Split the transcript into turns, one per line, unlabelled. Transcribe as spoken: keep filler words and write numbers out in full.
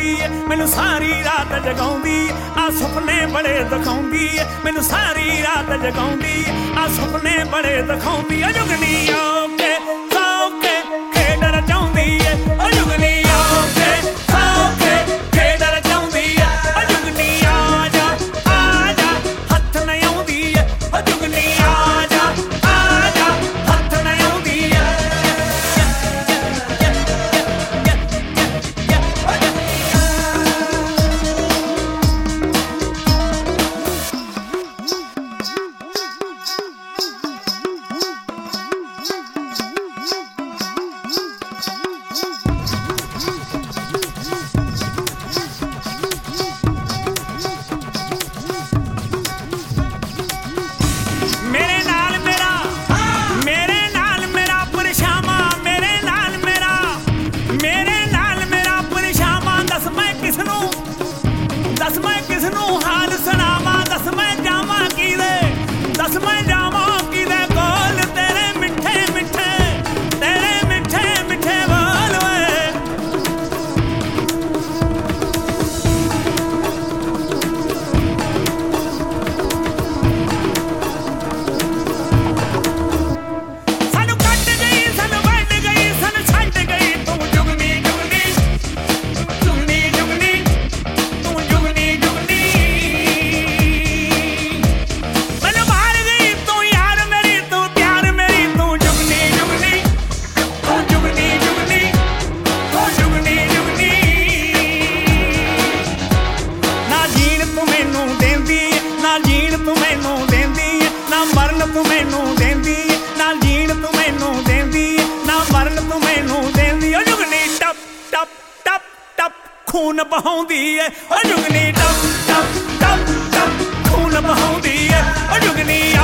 ਜਗਾਉਂਦੀ ਏ ਮੈਨੂੰ ਸਾਰੀ ਰਾਤ ਜਗਾਉਂਦੀ ਆ ਸੁਪਨੇ ਬੜੇ ਦਿਖਾਉਂਦੀ ਏ ਮੈਨੂੰ ਸਾਰੀ ਰਾਤ ਜਗਾਉਂਦੀ ਆ ਸੁਪਨੇ ਬੜੇ ਦਿਖਾਉਂਦੀ ਆ ਜੁਗਨੀ ਓਕੇ ਸੌਕੇ ਖੇਡ ਰਚਾਉਂਦੀ ਏ ਓ ਜੁਗਨੀ ਓਕੇ ਸੌਕੇ ਖੇਡ ਰਚਾਉਂਦੀ ਏ ਓ ਜੁਗਨੀ ਆ ਜਾ ਆ ਜਾ ਹੱਥ ਨਾ ਆਉਂਦੀ ਏ ਓ ਜੁਗਨੀ ਆ ਜਾ ਆ ਜਾ ਹੱਥ ਨਾ ਆਉਂਦੀ ਏ खून बहाउंदी है ओ जुगनी टप टप टप टप खून बहाउंदी है ओ जुगनी